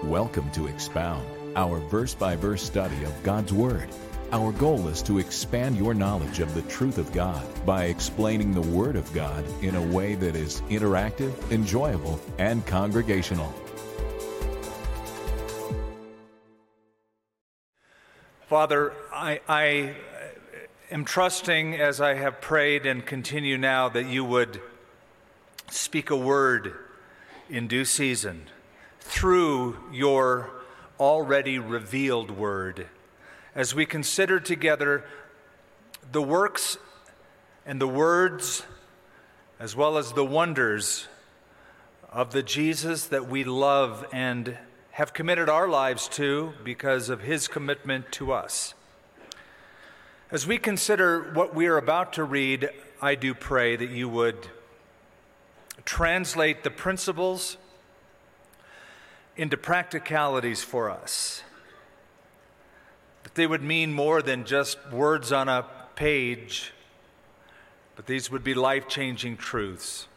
Welcome to Expound, our verse-by-verse study of God's Word. Our goal is to expand your knowledge of the truth of God by explaining the Word of God in a way that is interactive, enjoyable, and congregational. Father, I am trusting as I have prayed and continue now that you would speak a word in due season through your already revealed word as we consider together the works and the words as well as the wonders of the Jesus that we love and have committed our lives to because of his commitment to us. As we consider what we are about to read, I do pray that you would translate the principles into practicalities for us, that they would mean more than just words on a page, but these would be life-changing truths.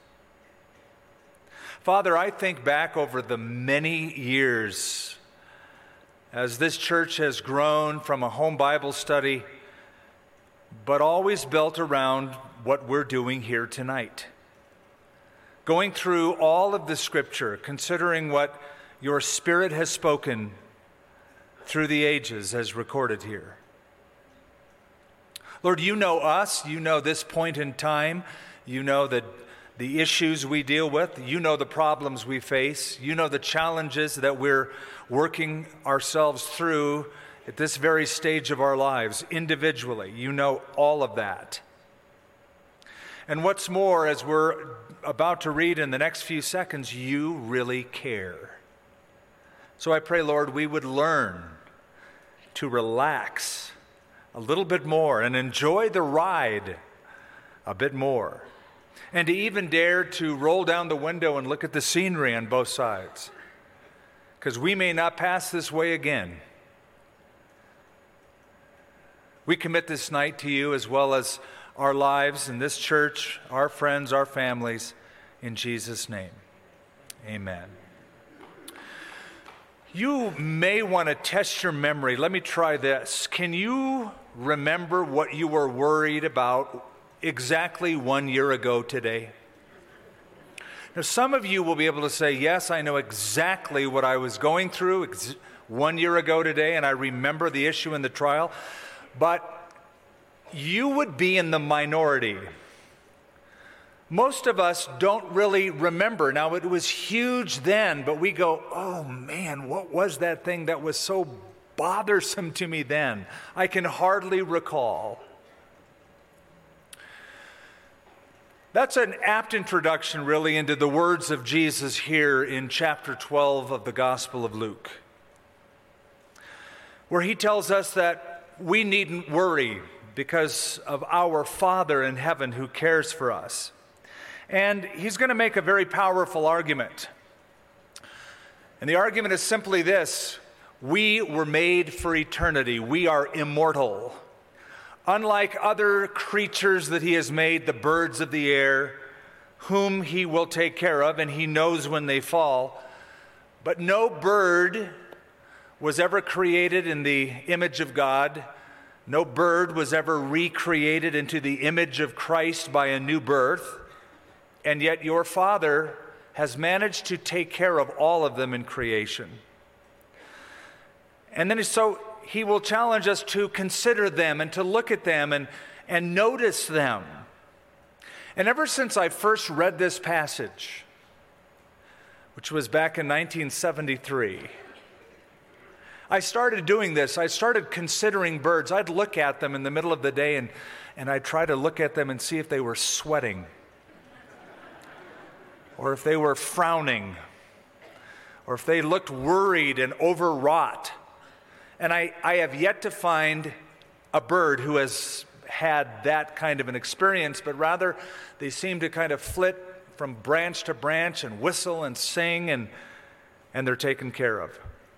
Father, I think back over the many years as this church has grown from a home Bible study, but always built around what we're doing here tonight. Going through all of the Scripture, considering what your Spirit has spoken through the ages as recorded here. Lord, you know us, you know this point in time, you know the issues we deal with, you know the problems we face, you know the challenges that we're working ourselves through at this very stage of our lives individually. You know all of that. And what's more, as we're about to read in the next few seconds, you really care. So I pray, Lord, we would learn to relax a little bit more and enjoy the ride a bit more, and to even dare to roll down the window and look at the scenery on both sides, because we may not pass this way again. We commit this night to you as well as our lives in this church, our friends, our families, in Jesus' name. Amen. You may want to test your memory. Let me try this. Can you remember what you were worried about exactly 1 year ago today? Now, some of you will be able to say, yes, I know exactly what I was going through 1 year ago today, and I remember the issue in the trial. But you would be in the minority. Most of us don't really remember. Now, it was huge then, but we go, oh man, what was that thing that was so bothersome to me then? I can hardly recall. That's an apt introduction, really, into the words of Jesus here in chapter 12 of the Gospel of Luke, where he tells us that we needn't worry because of our Father in heaven who cares for us. And he's going to make a very powerful argument. And the argument is simply this: we were made for eternity. We are immortal. Unlike other creatures that he has made, the birds of the air, whom he will take care of, and he knows when they fall. But no bird was ever created in the image of God. No bird was ever recreated into the image of Christ by a new birth. And yet your Father has managed to take care of all of them in creation. And then so he will challenge us to consider them and to look at them and notice them. And ever since I first read this passage, which was back in 1973, I started doing this. I started considering birds. I'd look at them in the middle of the day and I'd try to look at them and see if they were sweating, or if they were frowning, or if they looked worried and overwrought. And I have yet to find a bird who has had that kind of an experience, but rather they seem to kind of flit from branch to branch and whistle and sing, and they're taken care of.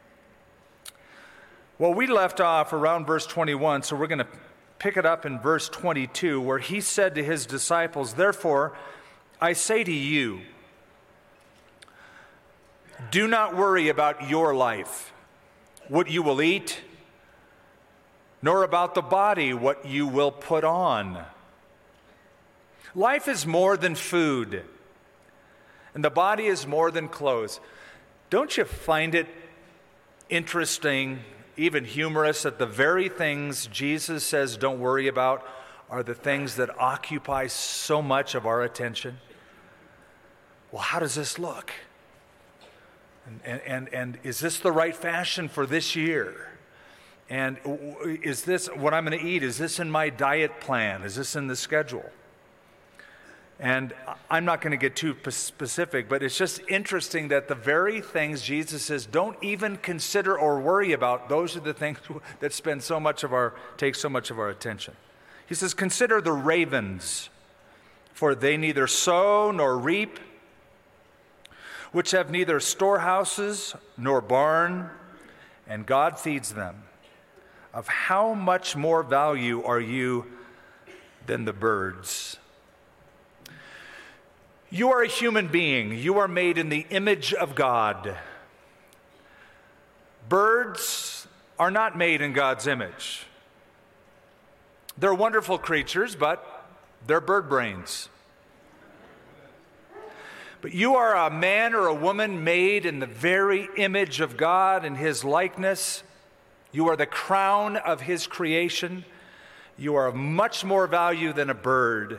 Well, we left off around verse 21, so we're going to pick it up in verse 22, where he said to his disciples, "Therefore, I say to you, Do not worry about your life, what you will eat, nor about the body, what you will put on. Life is more than food, and the body is more than clothes. Don't you find it interesting, even humorous, that the very things Jesus says don't worry about are the things that occupy so much of our attention? Well, how does this look? And is this the right fashion for this year? And is this what I'm going to eat? Is this in my diet plan? Is this in the schedule? And I'm not going to get too specific, but it's just interesting that the very things Jesus says don't even consider or worry about, those are the things that take so much of our attention. He says, consider the ravens, for they neither sow nor reap, which have neither storehouses nor barn, and God feeds them. Of how much more value are you than the birds? You are a human being. You are made in the image of God. Birds are not made in God's image. They're wonderful creatures, but they're bird brains. But you are a man or a woman made in the very image of God and His likeness. You are the crown of His creation. You are of much more value than a bird.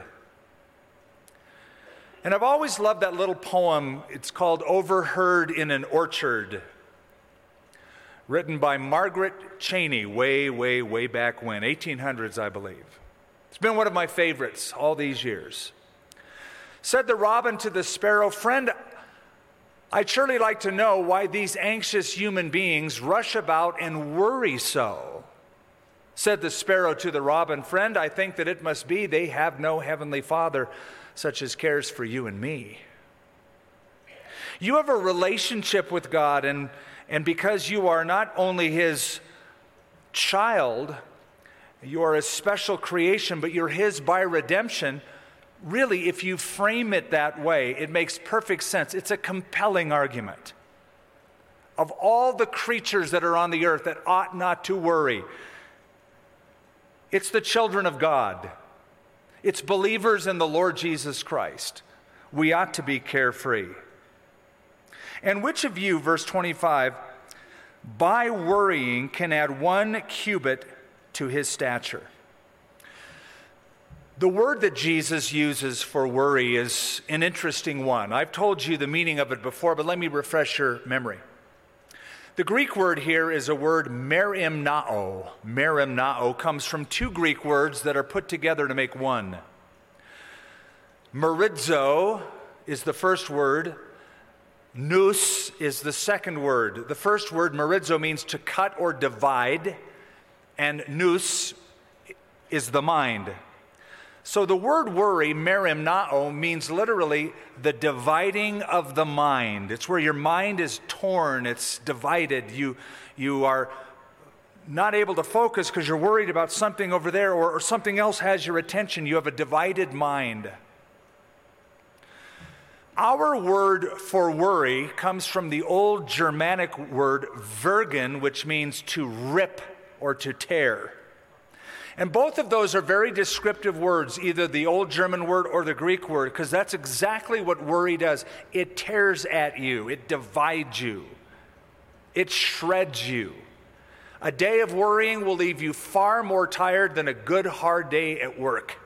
And I've always loved that little poem. It's called Overheard in an Orchard, written by Margaret Cheney way back when, 1800s, I believe. It's been one of my favorites all these years. Said the robin to the sparrow, "Friend, I'd surely like to know why these anxious human beings rush about and worry so." Said the sparrow to the robin, "Friend, I think that it must be they have no heavenly Father such as cares for you and me." You have a relationship with God, and because you are not only His child, you are a special creation, but you're His by redemption. Really, if you frame it that way, it makes perfect sense. It's a compelling argument. Of all the creatures that are on the earth that ought not to worry, it's the children of God. It's believers in the Lord Jesus Christ. We ought to be carefree. And which of you, verse 25, by worrying can add 1 cubit to his stature? The word that Jesus uses for worry is an interesting one. I've told you the meaning of it before, but let me refresh your memory. The Greek word here is a word merimnao. Merimnao comes from 2 Greek words that are put together to make one. Merizo is the first word. Nous is the second word. The first word, merizo, means to cut or divide, and nous is the mind. So the word worry, merimnao, means literally the dividing of the mind. It's where your mind is torn, it's divided. You are not able to focus because you're worried about something over there, or something else has your attention. You have a divided mind. Our word for worry comes from the old Germanic word vergen, which means to rip or to tear. And both of those are very descriptive words, either the old German word or the Greek word, because that's exactly what worry does. It tears at you. It divides you. It shreds you. A day of worrying will leave you far more tired than a good, hard day at work.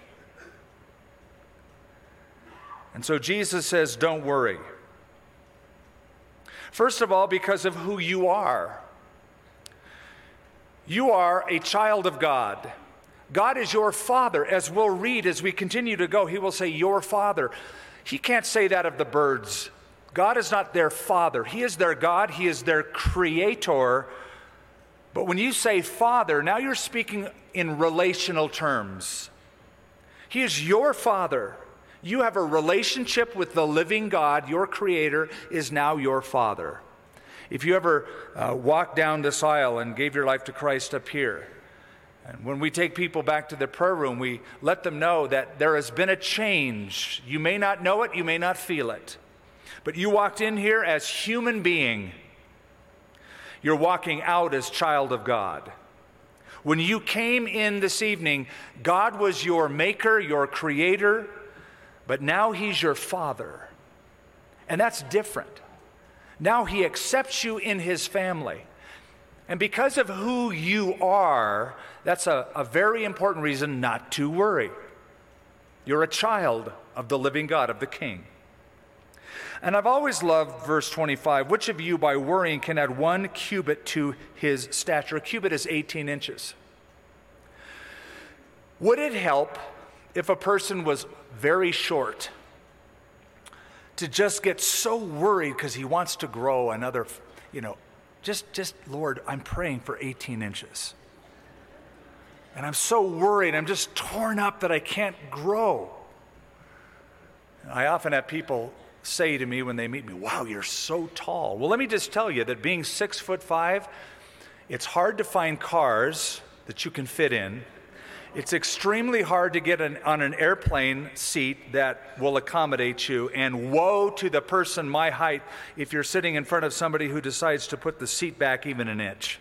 And so Jesus says, don't worry. First of all, because of who you are. You are a child of God. God is your Father. As we'll read as we continue to go, He will say, your Father. He can't say that of the birds. God is not their Father. He is their God. He is their Creator. But when you say Father, now you're speaking in relational terms. He is your Father. You have a relationship with the living God. Your Creator is now your Father. If you ever walked down this aisle and gave your life to Christ up here, and when we take people back to the prayer room, we let them know that there has been a change. You may not know it, you may not feel it. But you walked in here as human being. You're walking out as child of God. When you came in this evening, God was your maker, your creator, but now he's your father. And that's different. Now he accepts you in his family. And because of who you are, that's a very important reason not to worry. You're a child of the living God, of the King. And I've always loved verse 25. Which of you by worrying can add 1 cubit to his stature? A cubit is 18 inches. Would it help if a person was very short to just get so worried because he wants to grow another, just Lord, I'm praying for 18 inches. And I'm so worried, I'm just torn up that I can't grow. I often have people say to me when they meet me, wow, you're so tall. Well, let me just tell you that being 6'5", it's hard to find cars that you can fit in. It's extremely hard to get on an airplane seat that will accommodate you, and woe to the person my height if you're sitting in front of somebody who decides to put the seat back even an inch.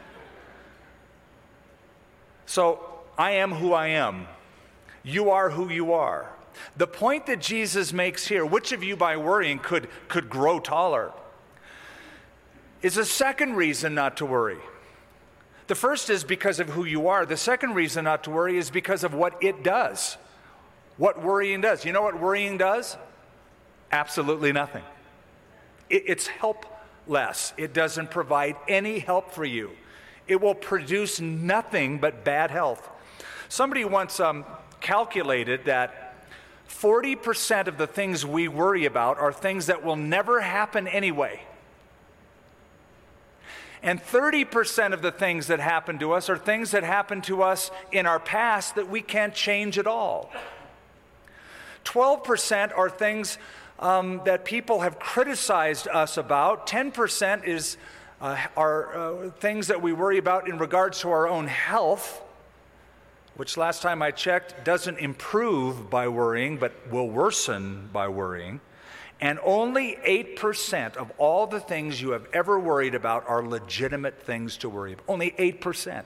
So I am who I am. You are who you are. The point that Jesus makes here, which of you by worrying could grow taller, is a second reason not to worry. The first is because of who you are. The second reason not to worry is because of what it does. What worrying does. You know what worrying does? Absolutely nothing. It's helpless. It doesn't provide any help for you. It will produce nothing but bad health. Somebody once calculated that 40% of the things we worry about are things that will never happen anyway. And 30% of the things that happen to us are things that happened to us in our past that we can't change at all. 12% are things that people have criticized us about. 10% are things that we worry about in regards to our own health, which last time I checked doesn't improve by worrying, but will worsen by worrying. And only 8% of all the things you have ever worried about are legitimate things to worry about. Only 8%.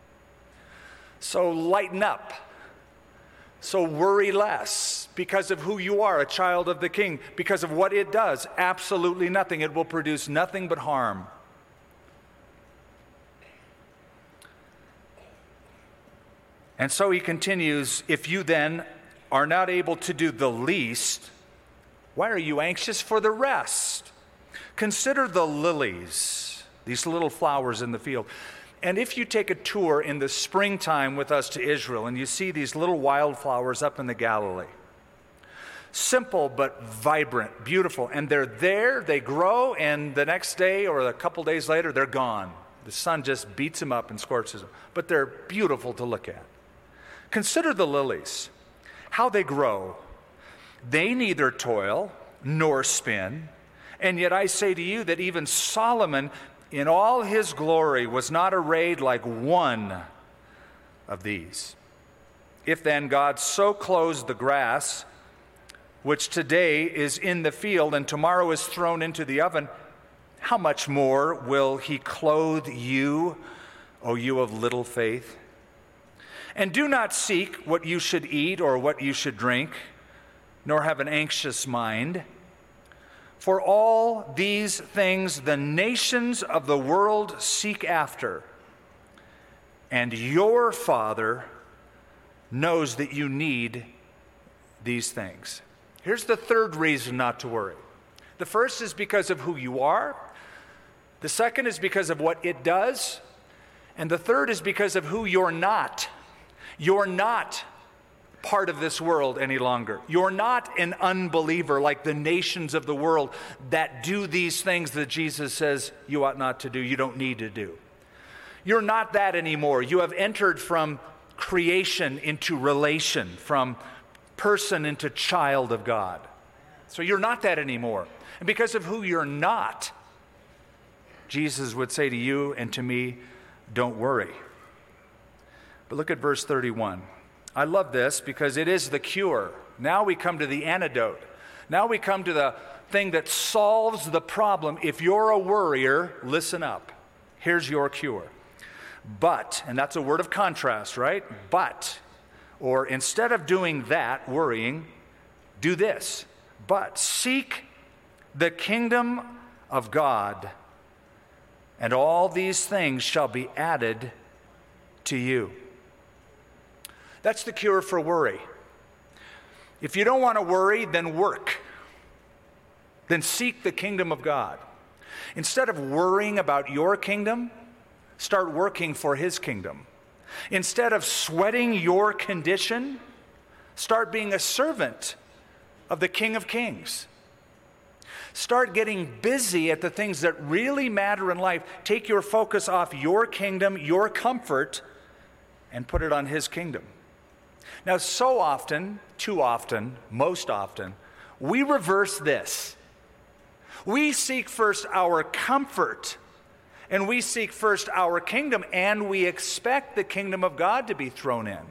So lighten up. So worry less because of who you are, a child of the King, because of what it does. Absolutely nothing. It will produce nothing but harm. And so he continues, if you then are not able to do the least, why are you anxious for the rest? Consider the lilies, these little flowers in the field. And if you take a tour in the springtime with us to Israel and you see these little wildflowers up in the Galilee, simple but vibrant, beautiful, and they're there, they grow, and the next day or a couple days later, they're gone. The sun just beats them up and scorches them. But they're beautiful to look at. Consider the lilies, how they grow. They neither toil nor spin, and yet I say to you that even Solomon in all his glory was not arrayed like one of these. If then God so clothes the grass, which today is in the field and tomorrow is thrown into the oven, how much more will he clothe you, O you of little faith? And do not seek what you should eat or what you should drink, nor have an anxious mind. For all these things the nations of the world seek after, and your Father knows that you need these things. Here's the third reason not to worry. The first is because of who you are. The second is because of what it does. And the third is because of who you're not. You're not part of this world any longer. You're not an unbeliever like the nations of the world that do these things that Jesus says you ought not to do, you don't need to do. You're not that anymore. You have entered from creation into relation, from person into child of God. So you're not that anymore. And because of who you're not, Jesus would say to you and to me, don't worry. But look at verse 31. I love this because it is the cure. Now we come to the antidote. Now we come to the thing that solves the problem. If you're a worrier, listen up. Here's your cure. But, and that's a word of contrast, right? But, or instead of doing that, worrying, do this. But seek the kingdom of God, and all these things shall be added to you. That's the cure for worry. If you don't want to worry, then work. Then seek the kingdom of God. Instead of worrying about your kingdom, start working for his kingdom. Instead of sweating your condition, start being a servant of the King of Kings. Start getting busy at the things that really matter in life. Take your focus off your kingdom, your comfort, and put it on his kingdom. Now, so often, too often, most often, we reverse this. We seek first our comfort, and we seek first our kingdom, and we expect the kingdom of God to be thrown in.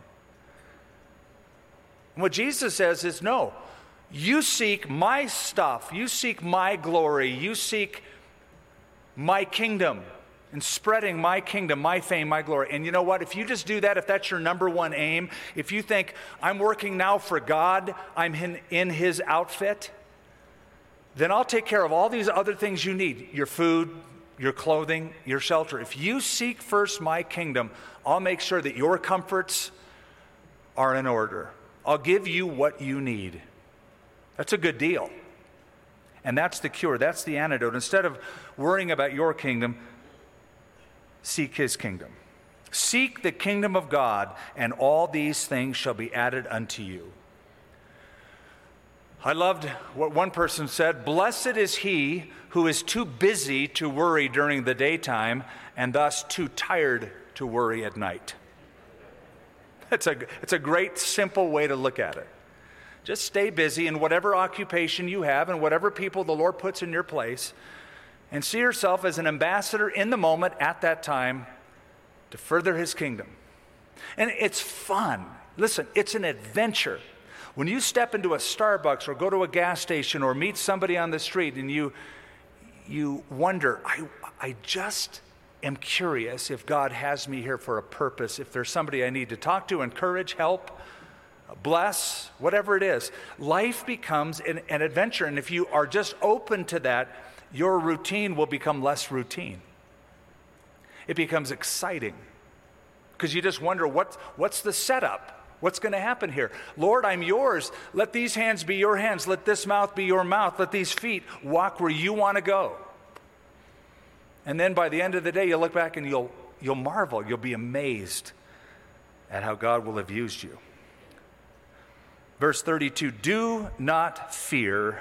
And what Jesus says is, no, you seek my stuff, you seek my glory, you seek my kingdom, and spreading my kingdom, my fame, my glory. And you know what? If you just do that, if that's your number one aim, if you think, I'm working now for God, I'm in his outfit, then I'll take care of all these other things you need, your food, your clothing, your shelter. If you seek first my kingdom, I'll make sure that your comforts are in order. I'll give you what you need. That's a good deal. And that's the cure. That's the antidote. Instead of worrying about your kingdom, seek his kingdom. Seek the kingdom of God, and all these things shall be added unto you. I loved what one person said, blessed is he who is too busy to worry during the daytime and thus too tired to worry at night. It's a great, simple way to look at it. Just stay busy in whatever occupation you have and whatever people the Lord puts in your place, and see yourself as an ambassador in the moment at that time to further his kingdom. And it's fun. Listen, it's an adventure. When you step into a Starbucks or go to a gas station or meet somebody on the street and you wonder, I just am curious if God has me here for a purpose, if there's somebody I need to talk to, encourage, help, bless, whatever it is. Life becomes an adventure, and if you are just open to that, your routine will become less routine. It becomes exciting because you just wonder, what's the setup? What's going to happen here? Lord, I'm yours. Let these hands be your hands. Let this mouth be your mouth. Let these feet walk where you want to go. And then by the end of the day, you'll look back and you'll marvel. You'll be amazed at how God will have used you. Verse 32, do not fear,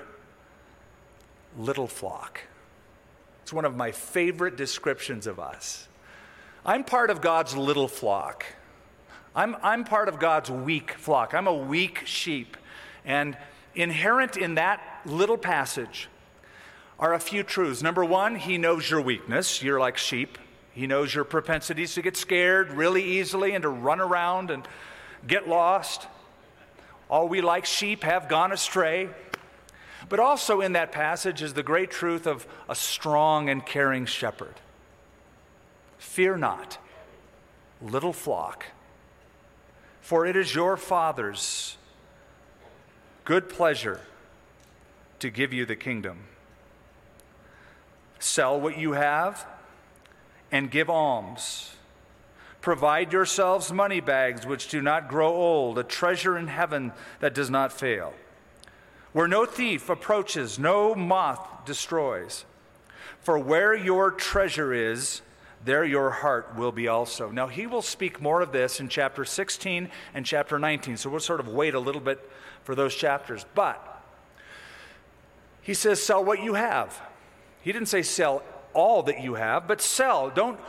little flock. It's one of my favorite descriptions of us. I'm part of God's little flock. I'm part of God's weak flock. I'm a weak sheep. And inherent in that little passage are a few truths. Number one, he knows your weakness. You're like sheep. He knows your propensities to get scared really easily and to run around and get lost. All we like sheep have gone astray. But also in that passage is the great truth of a strong and caring shepherd. Fear not, little flock, for it is your Father's good pleasure to give you the kingdom. Sell what you have and give alms. Provide yourselves money bags which do not grow old, a treasure in heaven that does not fail, where no thief approaches, no moth destroys. For where your treasure is, there your heart will be also. Now, he will speak more of this in chapter 16 and chapter 19, so we'll sort of wait a little bit for those chapters. But he says, sell what you have. He didn't say sell all that you have, but sell. Don't,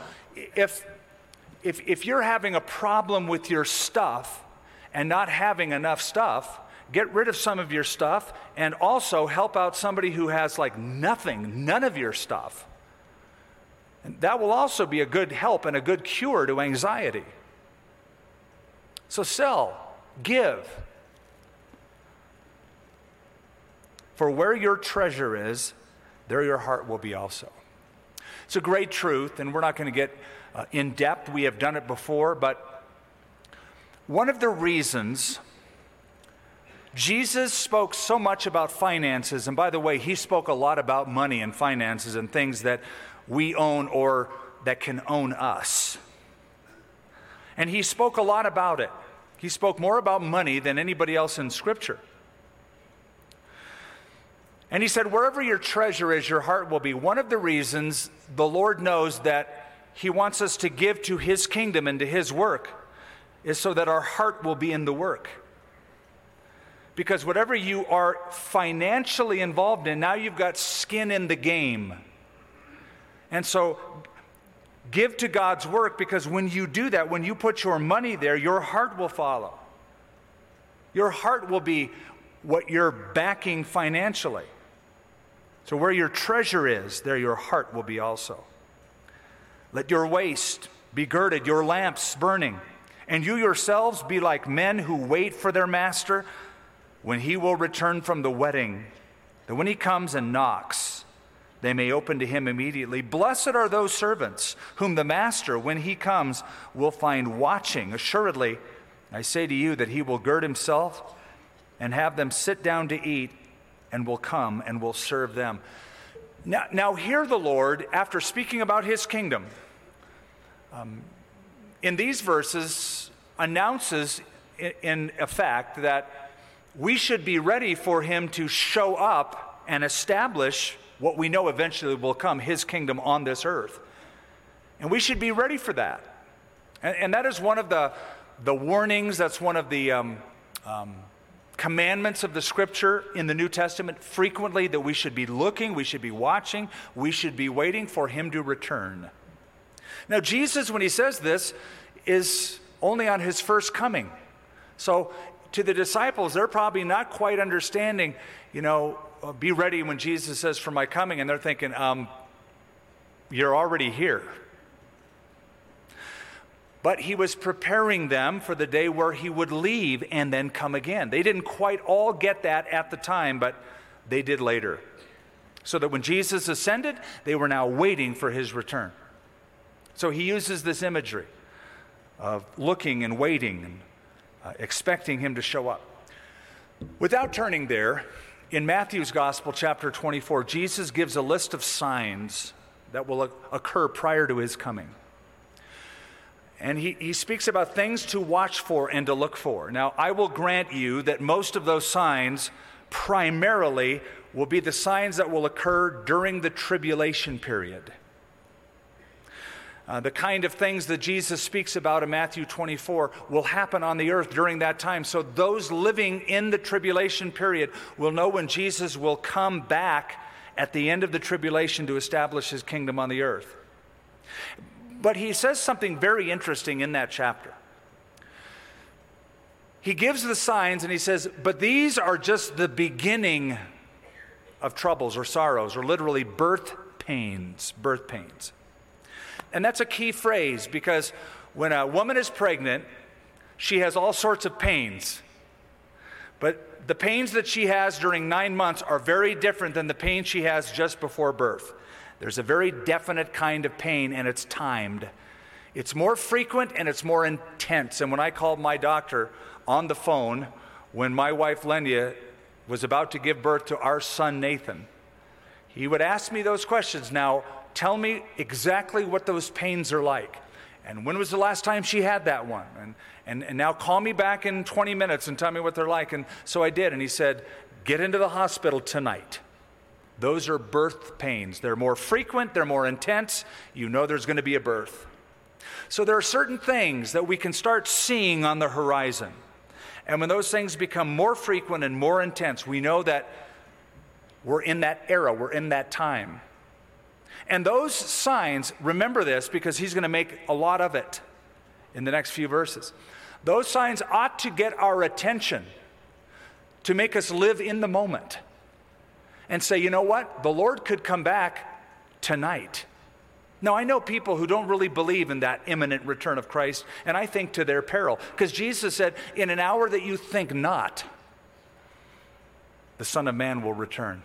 if you're having a problem with your stuff and not having enough stuff, get rid of some of your stuff and also help out somebody who has like nothing, none of your stuff. And that will also be a good help and a good cure to anxiety. So sell, give. For where your treasure is, there your heart will be also. It's a great truth, and we're not going to get in depth. We have done it before, but one of the reasons Jesus spoke so much about finances, and by the way, he spoke a lot about money and finances and things that we own or that can own us. And he spoke a lot about it. He spoke more about money than anybody else in Scripture. And he said, wherever your treasure is, your heart will be. One of the reasons the Lord knows that he wants us to give to his kingdom and to his work is so that our heart will be in the work. Because whatever you are financially involved in, now you've got skin in the game. And so give to God's work, because when you do that, when you put your money there, your heart will follow. Your heart will be what you're backing financially. So where your treasure is, there your heart will be also. Let your waist be girded, your lamps burning, and you yourselves be like men who wait for their master when he will return from the wedding, that when he comes and knocks, they may open to him immediately. Blessed are those servants whom the master, when he comes, will find watching. Assuredly, I say to you that he will gird himself and have them sit down to eat, and will come and will serve them. Now hear the Lord, after speaking about his kingdom, in these verses, announces in effect that we should be ready for him to show up and establish what we know eventually will come, his kingdom on this earth. And we should be ready for that. And that is one of the warnings, that's one of the commandments of the Scripture in the New Testament frequently, that we should be looking, we should be watching, we should be waiting for him to return. Now Jesus, when he says this, is only on his first coming. So to the disciples, they're probably not quite understanding, be ready when Jesus says, for my coming, and they're thinking, you're already here. But he was preparing them for the day where he would leave and then come again. They didn't quite all get that at the time, but they did later. So that when Jesus ascended, they were now waiting for his return. So he uses this imagery of looking and waiting and expecting him to show up. Without turning there, in Matthew's Gospel, chapter 24, Jesus gives a list of signs that will occur prior to his coming. And he speaks about things to watch for and to look for. Now, I will grant you that most of those signs primarily will be the signs that will occur during the tribulation period. The kind of things that Jesus speaks about in Matthew 24 will happen on the earth during that time. So those living in the tribulation period will know when Jesus will come back at the end of the tribulation to establish his kingdom on the earth. But he says something very interesting in that chapter. He gives the signs and he says, but these are just the beginning of troubles or sorrows, or literally birth pains. And that's a key phrase, because when a woman is pregnant, she has all sorts of pains. But the pains that she has during 9 months are very different than the pain she has just before birth. There's a very definite kind of pain, and it's timed. It's more frequent and it's more intense. And when I called my doctor on the phone, when my wife Lenya was about to give birth to our son Nathan, he would ask me those questions. Now, tell me exactly what those pains are like. And when was the last time she had that one? And now call me back in 20 minutes and tell me what they're like. And so I did. And he said, get into the hospital tonight. Those are birth pains. They're more frequent, they're more intense. You know there's going to be a birth. So there are certain things that we can start seeing on the horizon. And when those things become more frequent and more intense, we know that we're in that era, we're in that time. And those signs, remember this, because he's going to make a lot of it in the next few verses. Those signs ought to get our attention, to make us live in the moment and say, you know what? The Lord could come back tonight. Now, I know people who don't really believe in that imminent return of Christ, and I think to their peril, because Jesus said, in an hour that you think not. the Son of Man will return.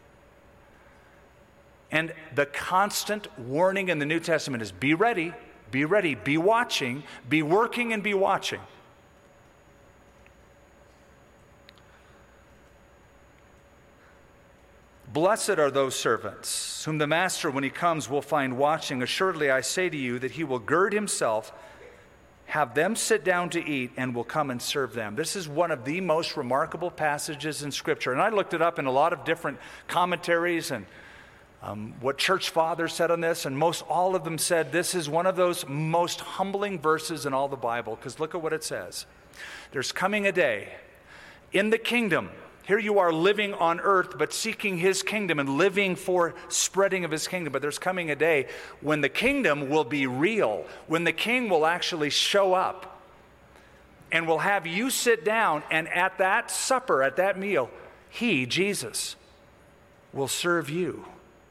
And the constant warning in the New Testament is be ready, be watching, be working and be watching. Blessed are those servants whom the master, when he comes, will find watching. Assuredly, I say to you that he will gird himself, have them sit down to eat, and will come and serve them. This is one of the most remarkable passages in Scripture. And I looked it up in a lot of different commentaries and what church fathers said on this, and most all of them said this is one of those most humbling verses in all the Bible, because look at what it says. There's coming a day in the kingdom. Here you are living on earth, but seeking his kingdom and living for spreading of his kingdom. But there's coming a day when the kingdom will be real, when the king will actually show up and will have you sit down, and at that supper, at that meal, he, Jesus, will serve you.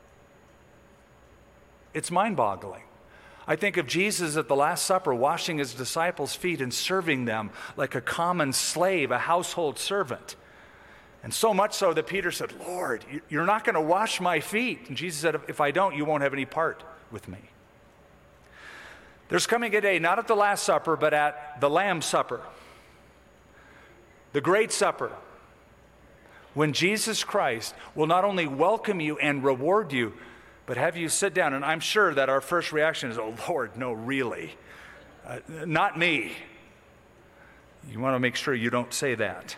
It's mind-boggling. I think of Jesus at the Last Supper washing his disciples' feet and serving them like a common slave, a household servant. And so much so that Peter said, Lord, you're not going to wash my feet. And Jesus said, if I don't, you won't have any part with me. There's coming a day, not at the Last Supper, but at the Lamb's Supper, the Great Supper, when Jesus Christ will not only welcome you and reward you, but have you sit down. And I'm sure that our first reaction is, oh, Lord, no, really. Not me. You want to make sure you don't say that.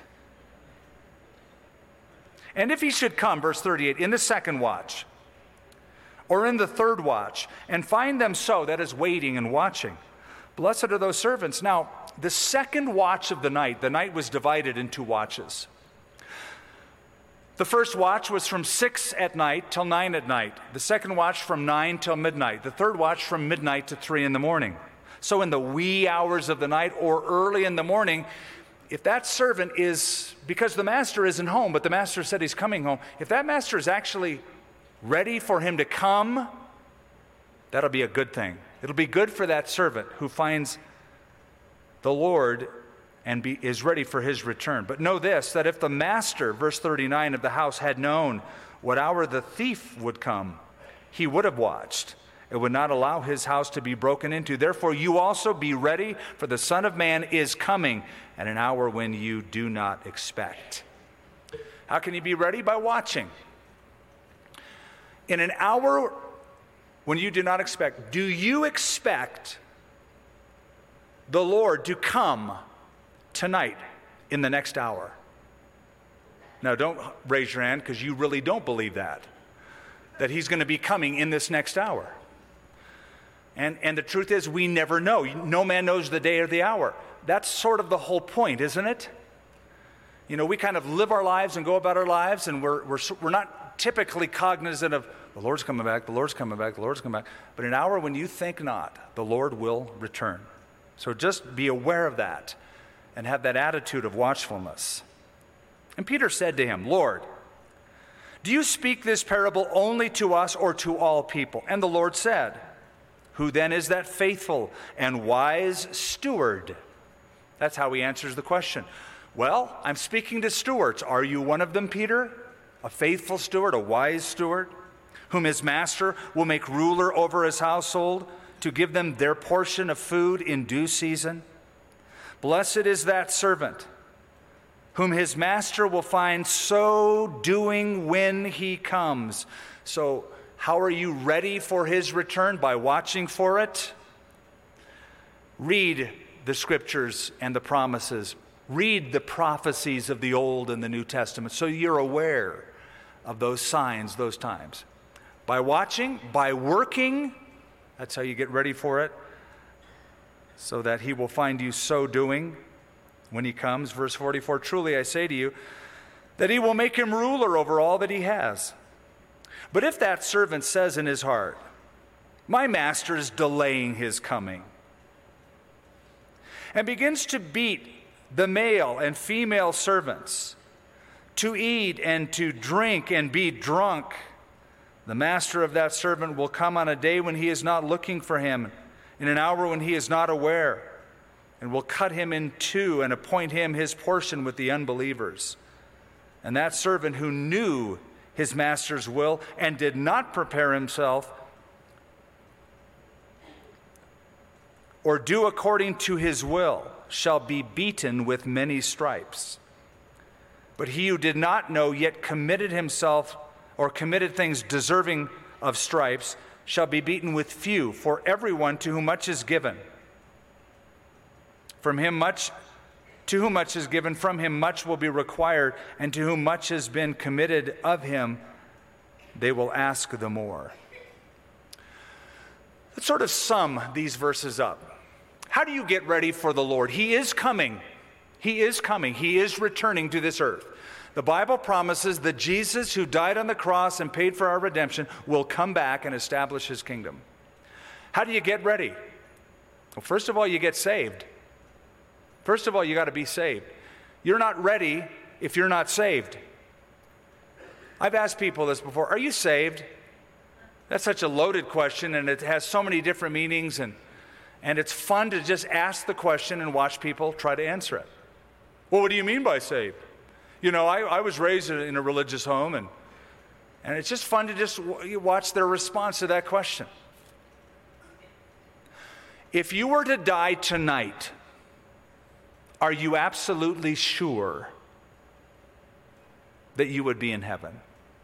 And if he should come, verse 38, in the second watch, or in the third watch, and find them so, that is waiting and watching, blessed are those servants. Now, the second watch of the night was divided into watches. The first watch was from 6 at night till 9 at night. The second watch from 9 till midnight. The third watch from midnight to 3 in the morning. So in the wee hours of the night or early in the morning, if that servant is, because the master isn't home, but the master said he's coming home, if that master is actually ready for him to come, that'll be a good thing. It'll be good for that servant who finds the Lord and is ready for his return. But know this, that if the master, verse 39 of the house, had known what hour the thief would come, he would have watched. It would not allow his house to be broken into. Therefore, you also be ready, for the Son of Man is coming at an hour when you do not expect. How can you be ready? By watching. In an hour when you do not expect, do you expect the Lord to come tonight in the next hour? Now, don't raise your hand because you really don't believe that he's going to be coming in this next hour. And the truth is, we never know. No man knows the day or the hour. That's sort of the whole point, isn't it? You know, we kind of live our lives and go about our lives, and we're not typically cognizant of the Lord's coming back, the Lord's coming back, the Lord's coming back. But an hour when you think not, the Lord will return. So just be aware of that and have that attitude of watchfulness. And Peter said to him, Lord, do you speak this parable only to us or to all people? And the Lord said, who then is that faithful and wise steward? That's how he answers the question. Well, I'm speaking to stewards. Are you one of them, Peter? A faithful steward, a wise steward, whom his master will make ruler over his household to give them their portion of food in due season? Blessed is that servant whom his master will find so doing when he comes. So, how are you ready for his return? By watching for it. Read the scriptures and the promises. Read the prophecies of the Old and the New Testament so you're aware of those signs, those times. By watching, by working, that's how you get ready for it, so that he will find you so doing when he comes. Verse 44, truly I say to you, that he will make him ruler over all that he has. But if that servant says in his heart, my master is delaying his coming, and begins to beat the male and female servants, to eat and to drink and be drunk, the master of that servant will come on a day when he is not looking for him, in an hour when he is not aware, and will cut him in two and appoint him his portion with the unbelievers. And that servant who knew his master's will and did not prepare himself or do according to his will shall be beaten with many stripes. But he who did not know yet committed himself or committed things deserving of stripes shall be beaten with few. For everyone to whom much is given, from him much, to whom much is given, from him much will be required, and to whom much has been committed of him, they will ask the more. Let's sort of sum these verses up. How do you get ready for the Lord? He is coming. He is coming. He is returning to this earth. The Bible promises that Jesus, who died on the cross and paid for our redemption, will come back and establish his kingdom. How do you get ready? Well, first of all, you get saved. First of all, you got to be saved. You're not ready if you're not saved. I've asked people this before. Are you saved? That's such a loaded question, and it has so many different meanings, and it's fun to just ask the question and watch people try to answer it. Well, what do you mean by saved? You know, I was raised in a religious home, and it's just fun to just watch their response to that question. If you were to die tonight, are you absolutely sure that you would be in heaven?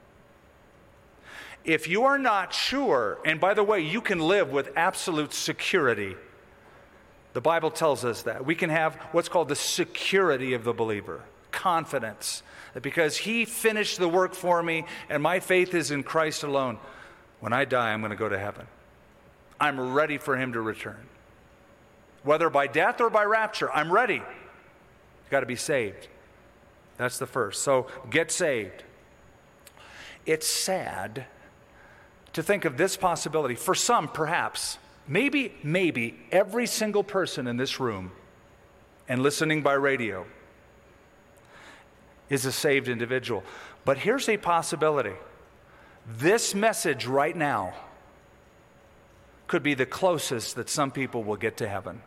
If you are not sure, and by the way, you can live with absolute security. The Bible tells us that. We can have what's called the security of the believer. Confidence that because he finished the work for me and my faith is in Christ alone, when I die, I'm going to go to heaven. I'm ready for him to return. Whether by death or by rapture, I'm ready. You've got to be saved. That's the first. So get saved. It's sad to think of this possibility. For some, perhaps, maybe every single person in this room and listening by radio is a saved individual. But here's a possibility. This message right now could be the closest that some people will get to heaven.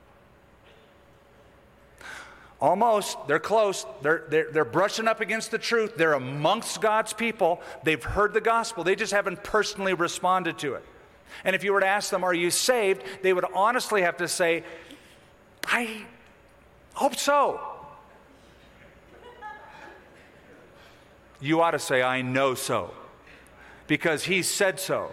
Almost. They're close. They're brushing up against the truth. They're amongst God's people. They've heard the gospel. They just haven't personally responded to it. And if you were to ask them, are you saved? They would honestly have to say, I hope so. You ought to say, I know so, because he said so.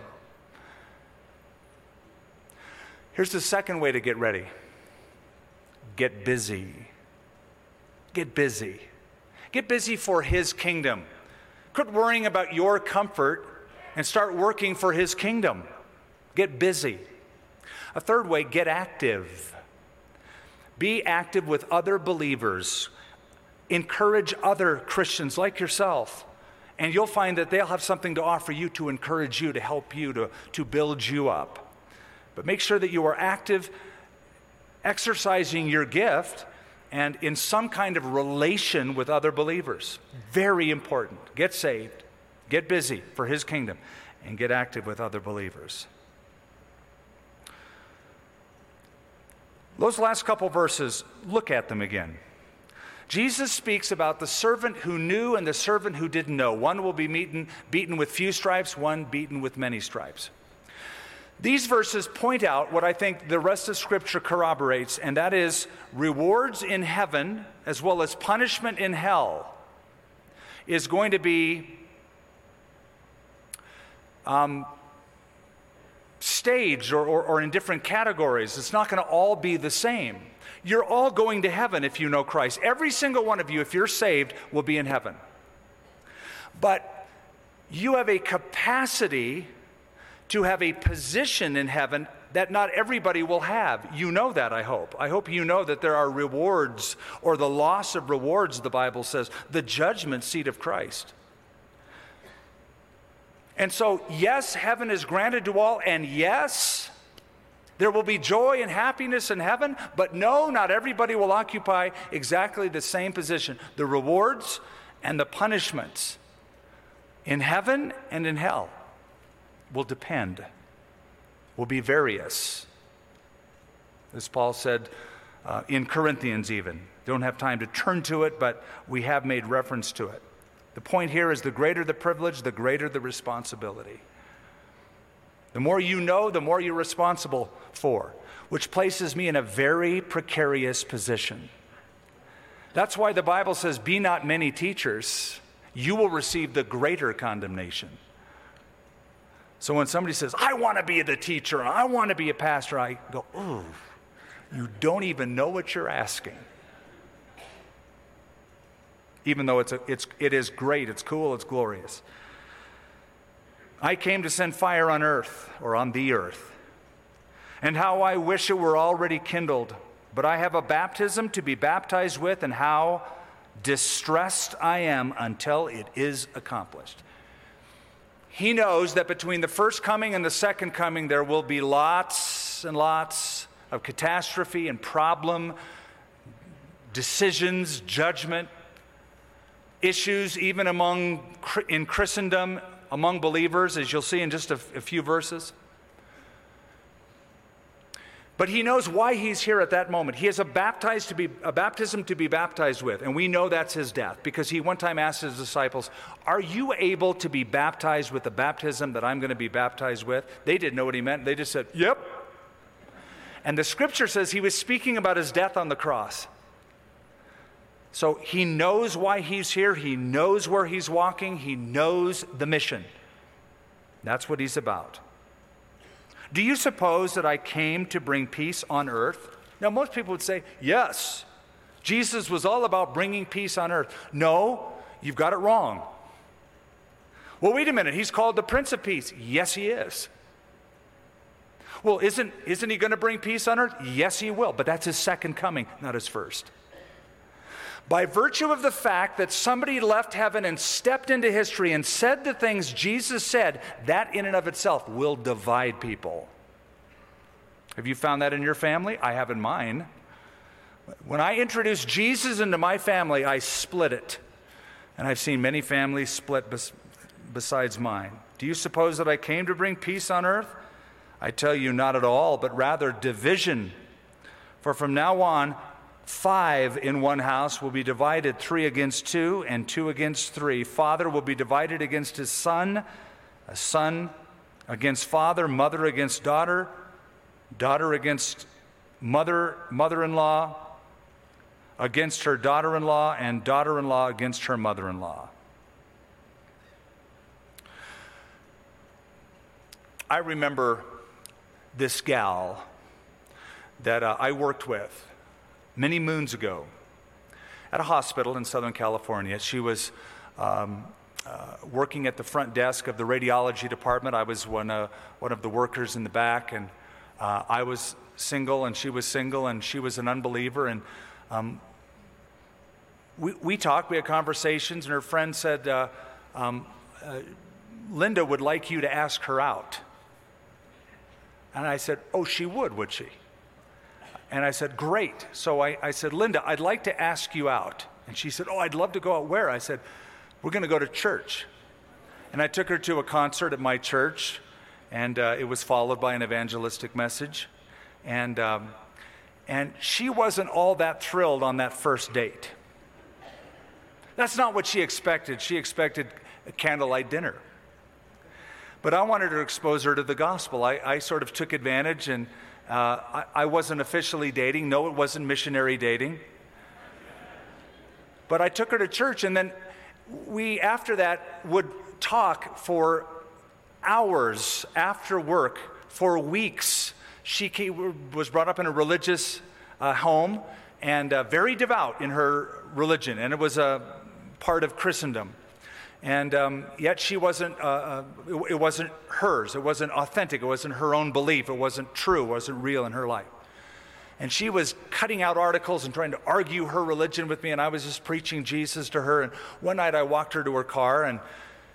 Here's the second way to get ready. Get busy. Get busy. Get busy for his kingdom. Quit worrying about your comfort and start working for his kingdom. Get busy. A third way, get active. Be active with other believers. Encourage other Christians like yourself, and you'll find that they'll have something to offer you to encourage you, to help you, to build you up. But make sure that you are active, exercising your gift, and in some kind of relation with other believers. Very important. Get saved, get busy for his kingdom, and get active with other believers. Those last couple verses, look at them again. Jesus speaks about the servant who knew and the servant who didn't know. One will be beaten with few stripes, one beaten with many stripes. These verses point out what I think the rest of Scripture corroborates, and that is rewards in heaven as well as punishment in hell is going to be staged or in different categories. It's not going to all be the same. You're all going to heaven if you know Christ. Every single one of you, if you're saved, will be in heaven. But you have a capacity to have a position in heaven that not everybody will have. You know that, I hope. I hope you know that there are rewards, or the loss of rewards, the Bible says, the judgment seat of Christ. And so, yes, heaven is granted to all, and yes, there will be joy and happiness in heaven, but no, not everybody will occupy exactly the same position. The rewards and the punishments in heaven and in hell will depend, will be various. As Paul said in Corinthians even. Don't have time to turn to it, but we have made reference to it. The point here is the greater the privilege, the greater the responsibility. The more you know, the more you're responsible for, which places me in a very precarious position. That's why the Bible says, be not many teachers, you will receive the greater condemnation. So when somebody says, I want to be the teacher, I want to be a pastor, I go, ooh, you don't even know what you're asking. Even though it is great, it's cool, it's glorious. I came to send fire on earth, or on the earth. And how I wish it were already kindled. But I have a baptism to be baptized with, and how distressed I am until it is accomplished. He knows that between the first coming and the second coming, there will be lots and lots of catastrophe and problem, decisions, judgment, issues, even in Christendom, among believers, as you'll see in just a few verses. But he knows why he's here at that moment. He has a baptism to be baptized with, and we know that's his death, because he one time asked his disciples, are you able to be baptized with the baptism that I'm going to be baptized with? They didn't know what he meant. They just said, yep. And the scripture says he was speaking about his death on the cross. So he knows why he's here. He knows where he's walking. He knows the mission. That's what he's about. Do you suppose that I came to bring peace on earth? Now, most people would say, yes, Jesus was all about bringing peace on earth. No, you've got it wrong. Well, wait a minute. He's called the Prince of Peace. Yes, he is. Well, isn't he going to bring peace on earth? Yes, he will. But that's his second coming, not his first. By virtue of the fact that somebody left heaven and stepped into history and said the things Jesus said, that in and of itself will divide people. Have you found that in your family? I have in mine. When I introduced Jesus into my family, I split it. And I've seen many families split besides mine. Do you suppose that I came to bring peace on earth? I tell you, not at all, but rather division. For from now on, 5 in one house will be divided, 3 against 2, and 2 against 3. Father will be divided against his son, a son against father, mother against daughter, daughter against mother-in-law, against her daughter-in-law, and daughter-in-law against her mother-in-law. I remember this gal that I worked with many moons ago at a hospital in Southern California. She was working at the front desk of the radiology department. I was one of the workers in the back, and I was single, and she was single, and she was an unbeliever. And we talked, we had conversations, and her friend said, Linda would like you to ask her out. And I said, oh, she would she? And I said, great. So I said, Linda, I'd like to ask you out. And she said, oh, I'd love to go out where? I said, we're going to go to church. And I took her to a concert at my church, and it was followed by an evangelistic message. And she wasn't all that thrilled on that first date. That's not what she expected. She expected a candlelight dinner. But I wanted to expose her to the gospel. I sort of took advantage, and I wasn't officially dating. No, it wasn't missionary dating. But I took her to church, and then we, after that, would talk for hours after work, for weeks. She was brought up in a religious home, and very devout in her religion, and it was a part of Christendom. And yet she wasn't, it wasn't hers. It wasn't authentic. It wasn't her own belief. It wasn't true. It wasn't real in her life. And she was cutting out articles and trying to argue her religion with me, and I was just preaching Jesus to her. And one night I walked her to her car, and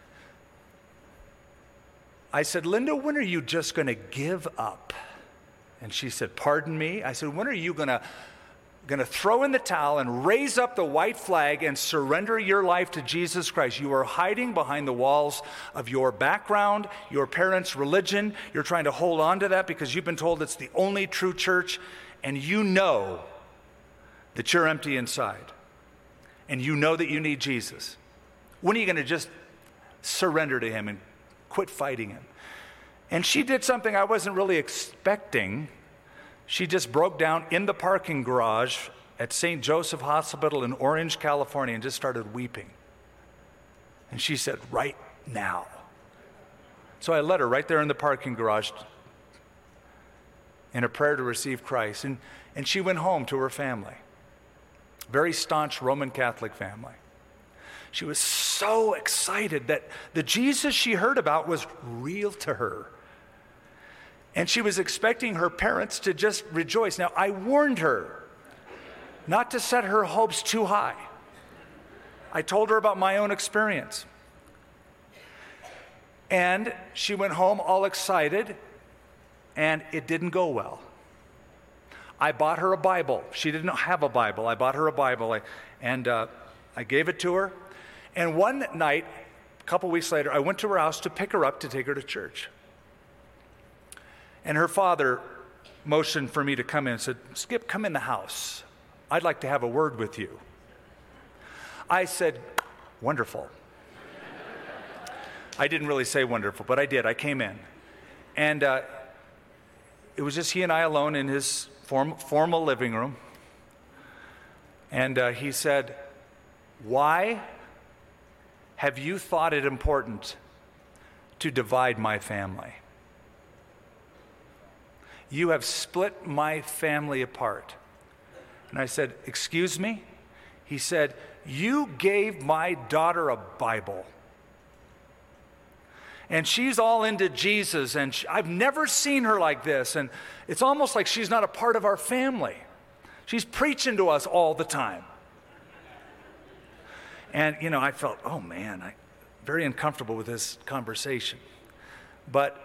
I said, Linda, when are you just going to give up? And she said, pardon me? I said, when are you going to throw in the towel and raise up the white flag and surrender your life to Jesus Christ? You are hiding behind the walls of your background, your parents' religion. You're trying to hold on to that because you've been told it's the only true church, and you know that you're empty inside, and you know that you need Jesus. When are you going to just surrender to him and quit fighting him? And she did something I wasn't really expecting. She just broke down in the parking garage at St. Joseph Hospital in Orange, California, and just started weeping. And she said, right now. So I led her right there in the parking garage in a prayer to receive Christ. And she went home to her family. Very staunch Roman Catholic family. She was so excited that the Jesus she heard about was real to her. And she was expecting her parents to just rejoice. Now, I warned her not to set her hopes too high. I told her about my own experience. And she went home all excited, and it didn't go well. I bought her a Bible. She didn't have a Bible. I bought her a Bible, and I gave it to her. And one night, a couple weeks later, I went to her house to pick her up to take her to church. And her father motioned for me to come in and said, Skip, come in the house. I'd like to have a word with you. I said, wonderful. I didn't really say wonderful, but I did. I came in. And it was just he and I alone in his formal living room. And he said, why have you thought it important to divide my family? You have split my family apart. And I said, excuse me? He said, you gave my daughter a Bible. And she's all into Jesus, and I've never seen her like this. And it's almost like she's not a part of our family. She's preaching to us all the time. And, I felt, oh man, I'm very uncomfortable with this conversation. But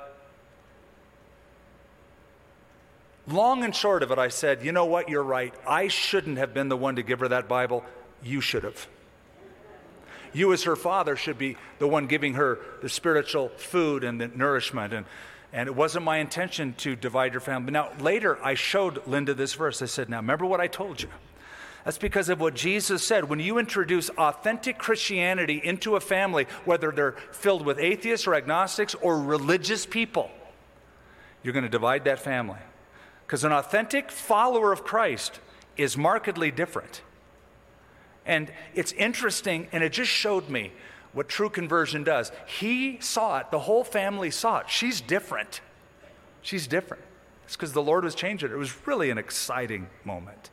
long and short of it, I said, you know what, you're right. I shouldn't have been the one to give her that Bible. You should have. You as her father should be the one giving her the spiritual food and the nourishment. And it wasn't my intention to divide your family. Now, later, I showed Linda this verse. I said, now, remember what I told you. That's because of what Jesus said. When you introduce authentic Christianity into a family, whether they're filled with atheists or agnostics or religious people, you're going to divide that family. Because an authentic follower of Christ is markedly different. And it's interesting, and it just showed me what true conversion does. He saw it. The whole family saw it. She's different. She's different. It's because the Lord was changing her. It was really an exciting moment.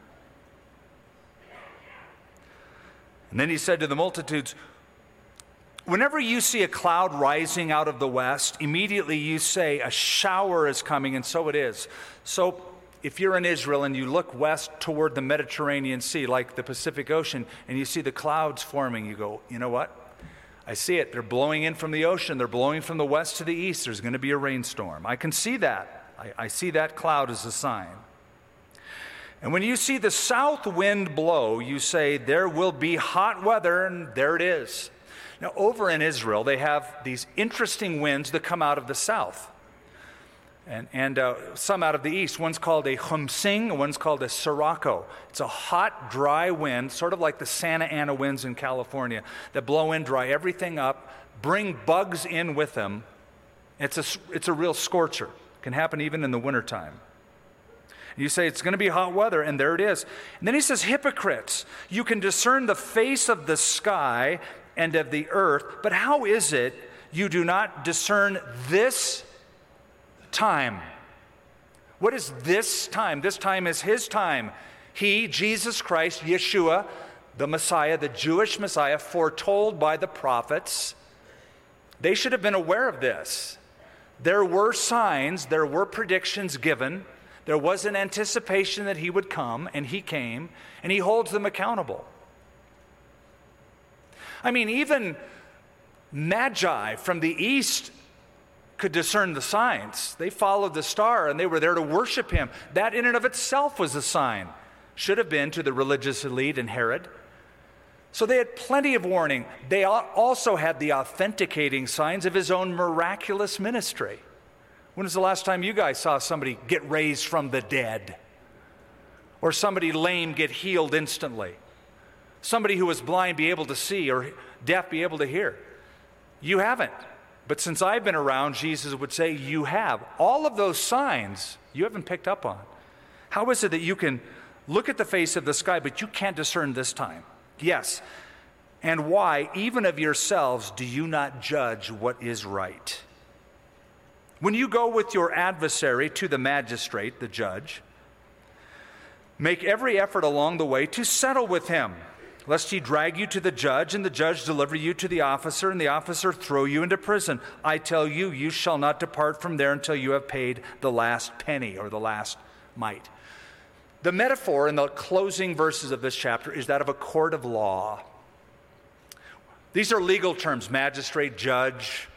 And then he said to the multitudes, whenever you see a cloud rising out of the west, immediately you say a shower is coming, and so it is. So if you're in Israel and you look west toward the Mediterranean Sea, like the Pacific Ocean, and you see the clouds forming, you go, you know what? I see it. They're blowing in from the ocean. They're blowing from the west to the east. There's going to be a rainstorm. I can see that. I see that cloud as a sign. And when you see the south wind blow, you say, there will be hot weather, and there it is. Now, over in Israel, they have these interesting winds that come out of the south. And some out of the east. One's called a humsing, one's called a sirocco. It's a hot, dry wind, sort of like the Santa Ana winds in California, that blow in, dry everything up, bring bugs in with them. It's a real scorcher. It can happen even in the wintertime. You say it's going to be hot weather, and there it is. And then he says, hypocrites, you can discern the face of the sky and of the earth, but how is it you do not discern this time? What is this time? This time is his time. He, Jesus Christ, Yeshua, the Messiah, the Jewish Messiah, foretold by the prophets. They should have been aware of this. There were signs, there were predictions given. There was an anticipation that he would come, and he came, and he holds them accountable. I mean, even Magi from the east could discern the signs. They followed the star, and they were there to worship him. That in and of itself was a sign. Should have been to the religious elite and Herod. So they had plenty of warning. They also had the authenticating signs of his own miraculous ministry. When was the last time you guys saw somebody get raised from the dead? Or somebody lame get healed instantly? somebody who was blind be able to see or deaf be able to hear? You haven't. But since I've been around, Jesus would say, you have. All of those signs you haven't picked up on. How is it that you can look at the face of the sky, but you can't discern this time? Yes. And why, even of yourselves, do you not judge what is right? When you go with your adversary to the magistrate, the judge, make every effort along the way to settle with him, lest he drag you to the judge, and the judge deliver you to the officer, and the officer throw you into prison. I tell you, you shall not depart from there until you have paid the last penny or the last mite. The metaphor in the closing verses of this chapter is that of a court of law. These are legal terms: magistrate, judge,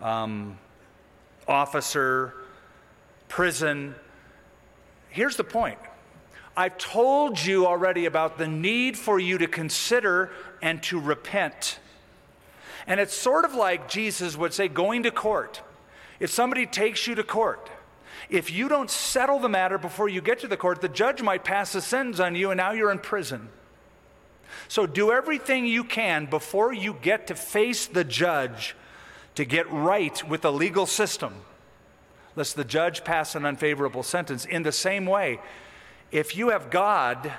officer, prison. Here's the point. I've told you already about the need for you to consider and to repent. And it's sort of like Jesus would say going to court. If somebody takes you to court, if you don't settle the matter before you get to the court, the judge might pass a sentence on you and now you're in prison. So do everything you can before you get to face the judge to get right with the legal system, lest the judge pass an unfavorable sentence. In the same way, if you have God,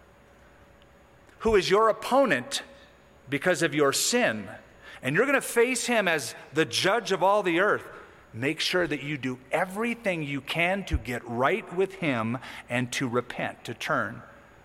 who is your opponent because of your sin, and you're going to face him as the judge of all the earth, make sure that you do everything you can to get right with him and to repent, to turn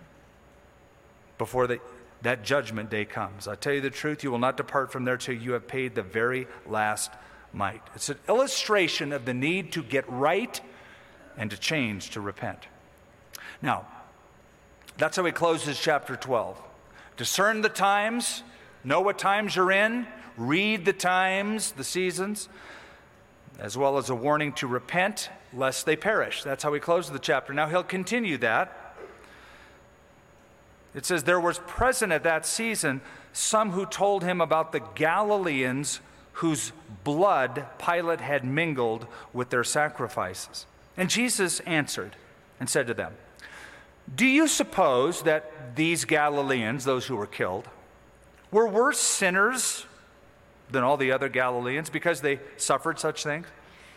before that judgment day comes. I tell you the truth, you will not depart from there till you have paid the very last mite. It's an illustration of the need to get right and to change, to repent. Now, that's how he closes chapter 12. Discern the times, know what times you're in, read the times, the seasons, as well as a warning to repent lest they perish. That's how he closes the chapter. Now he'll continue that. It says, there was present at that season some who told him about the Galileans whose blood Pilate had mingled with their sacrifices. And Jesus answered and said to them, do you suppose that these Galileans, those who were killed, were worse sinners than all the other Galileans because they suffered such things?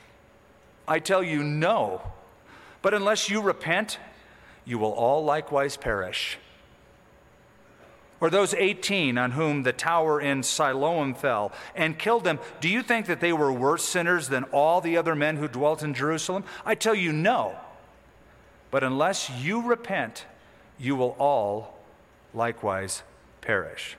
I tell you, no. But unless you repent, you will all likewise perish. Or those 18 on whom the tower in Siloam fell and killed them, do you think that they were worse sinners than all the other men who dwelt in Jerusalem? I tell you, no. But unless you repent, you will all likewise perish.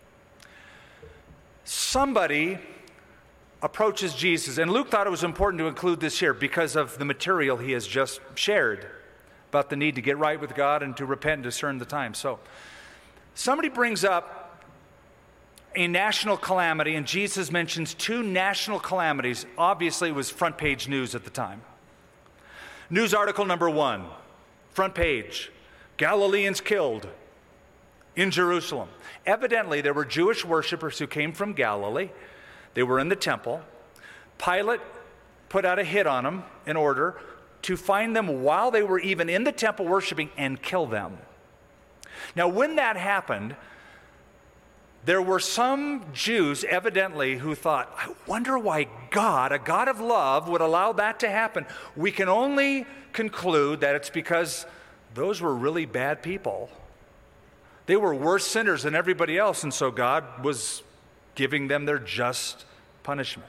Somebody approaches Jesus, and Luke thought it was important to include this here because of the material he has just shared about the need to get right with God and to repent and discern the time. So, somebody brings up a national calamity, and Jesus mentions two national calamities. Obviously, it was front page news at the time. News article number 1, front page, Galileans killed in Jerusalem. Evidently, there were Jewish worshipers who came from Galilee. They were in the temple. Pilate put out a hit on them in order to find them while they were even in the temple worshiping and kill them. Now, when that happened, there were some Jews evidently who thought, I wonder why God, a God of love, would allow that to happen. We can only conclude that it's because those were really bad people. They were worse sinners than everybody else, and so God was giving them their just punishment.